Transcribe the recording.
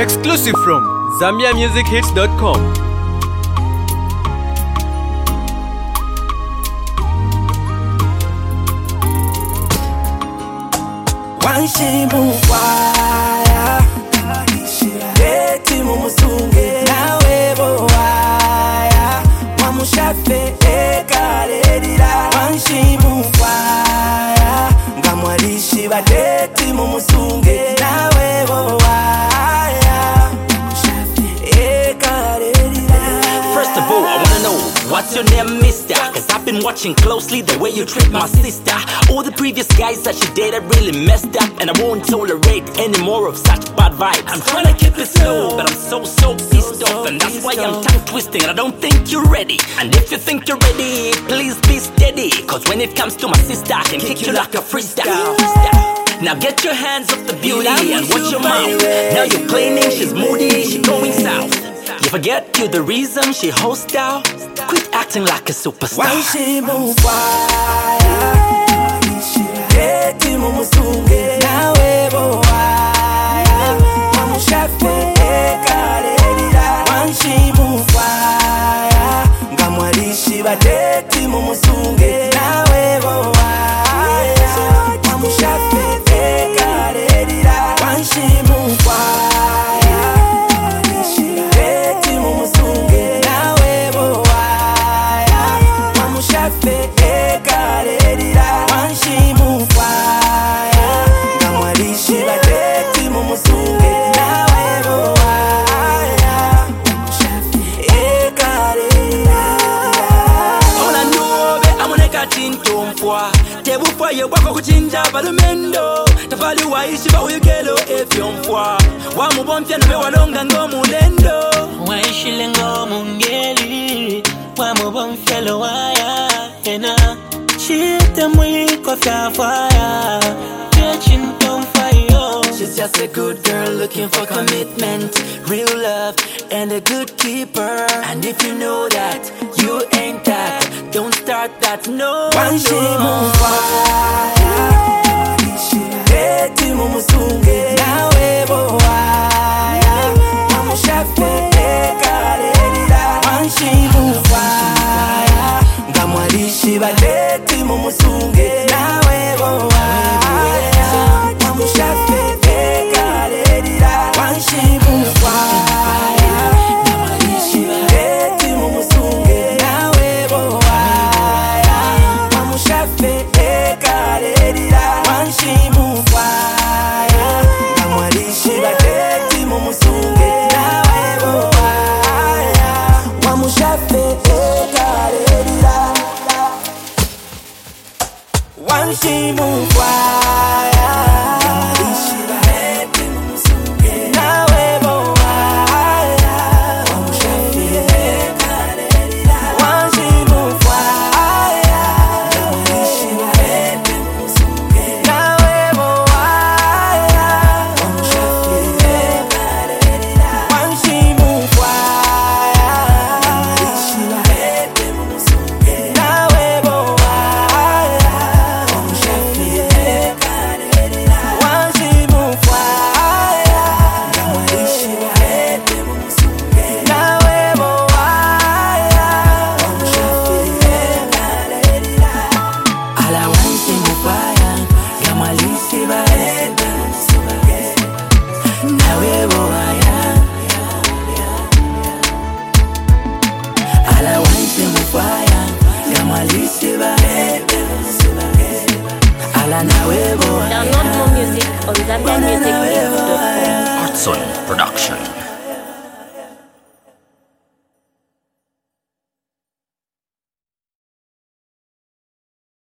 Exclusive from ZambiaMusicHits.com. Wanshimu waya Eti mumusunge nawe boaya Wamushafe ekarerira Wanshimu waya Ngamwalishi badeti mumusunge nawe boaya Wamushafe ekarerira. First of all, I wanna know, what's your name, mister? Cause I've been watching closely the way you treat my sister. All the previous guys that she dated really messed up, and I won't tolerate any more of such bad vibes. I'm trying to keep it slow, but I'm so pissed off, and that's why I'm tongue twisting, and I don't think you're ready. And if you think you're ready, please be steady, cause when it comes to my sister, I can kick you like a freestyle. Now get your hands off the beauty and watch your mouth. Now you're claiming she's moody, she going south. You forget you're the reason she hostile. Quit acting like a superstar. Wanshimu waya Eti mumusunge nawe boaya Wamushafe ekarerira. Wanshimu waya Ngamwalishi badeti mumusunge nawe boaya Wamushafe ekarerira. Wanshimu waya Eti mumusunge nawe boaya Wamushafe ekarerira. Wanshimu waya Ngamwalishi badeti mumusunge nawe boaya Wamushafe ekarerira. Ona nobe amoneka chintompwa tebufwa yebwako kuchinja balumendo tafali waishi bauyugelo efyompwa wamubompya nobe walonga ngomulendo waishile ngomungeli wamubompyelo waya ena chite mwiko fyafaya fyechintomfayo. She's just a good girl looking for commitment, real love, and a good keeper. And if you know that you ain't that, don't start that, no. Wanshimu waya Eti mumusunge nawe boaya Wamushafe ekarerira. Wanshimu waya Ngamwalishi badeti mumusunge nawe boaya Wamushafe ekarerira. Wanshimu waya Ngamwalishi badeti mumusunge nawe boaya Wamushafe ekarerira. Wanshimu waya Ngamwalishi badeti mumusunge nawe boaya Wamushafe ekarerira. Wanshimu waya Ngamwalishi badeti mumusunge nawe boaya Wamushafe ekarerira. Wanshimu waya Ngamwalishi badeti mumusunge nawe boaya Wamushafe ekarerira. Wanshimu waya Ngamwalishi badeti mumusunge nawe boaya Wamushafe ekarerira. Wanshimu waya Ngamwalishi badeti mumusunge nawe boaya Wamushafe ekarerira. Ala wanshimu waya Ngamwalishi badeti mumusunge nawe boaya. Ala wanshimu waya Ngamwalishi badeti mumusunge ala nawe boaya. Download more music on ZambiaMusicHits.com. Artson Production.